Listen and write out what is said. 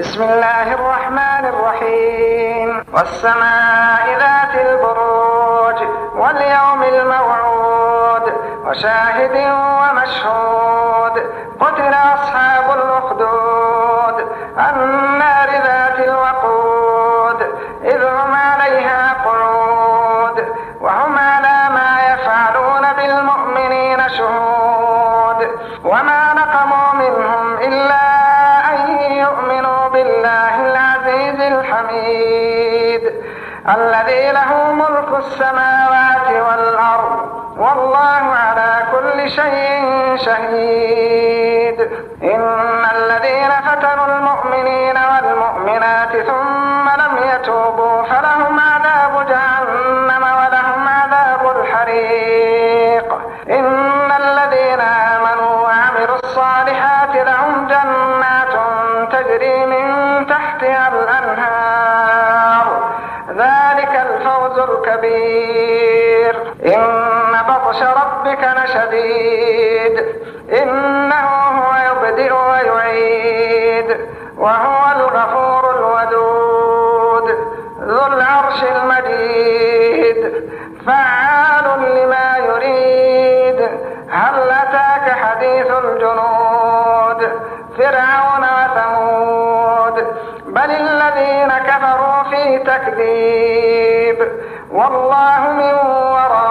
بسم الله الرحمن الرحيم. والسماء ذات البروج واليوم الموعود وشاهد ومشهود. قتل أصحاب الأخدود النار ذات الوقود إذ هم عليها قعود وهم على ما يفعلون بالمؤمنين شهود. وما نقموا منهم إلا أن يؤمنوا بالله العزيز الحميد الذي له ملك السماوات والأرض والله على كل شيء شهيد. إن الذين فتنوا المؤمنين والمؤمنات ثم لم يتوبوا فلهم عذاب جهنم ولهم عذاب الحريق. إن الذين آمنوا وعملوا الصالحات لهم جنات تجري من تحتها الأنهار ذلك الفوز الكبير. إن بطش ربك لشديد إنه هو يبدئ ويعيد وهو الغفور الودود ذو العرش المجيد فعال لما يريد. هل أتاك حديث الجنود فرعون وثمود بل الذين كفروا في تكذيب والله من وراء